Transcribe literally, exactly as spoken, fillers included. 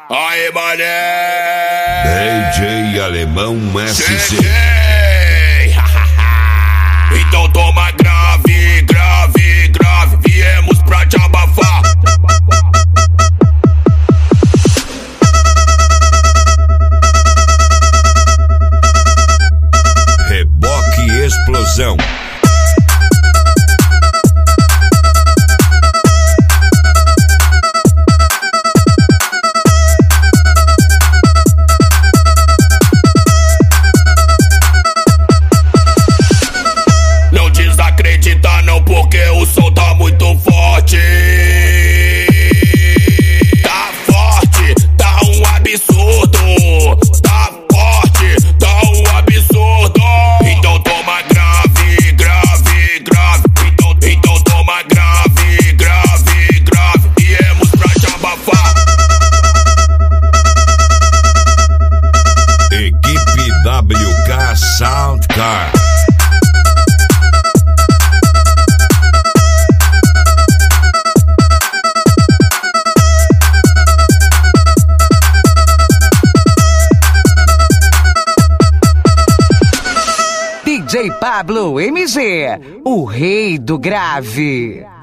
Aí, mané! D J Alemão S C. Cheguei! Então toma grave, grave, grave. Viemos pra te abafar. Reboque Explosão. Não desacredita não, porque o som tá muito forte. Tá forte, tá um absurdo. Tá forte, tá um absurdo. Então toma grave, grave, grave. Então, então toma grave, grave, grave. Viemos pra te abafar. Equipe W K Soundcar. D J Pablo M G, o rei do grave.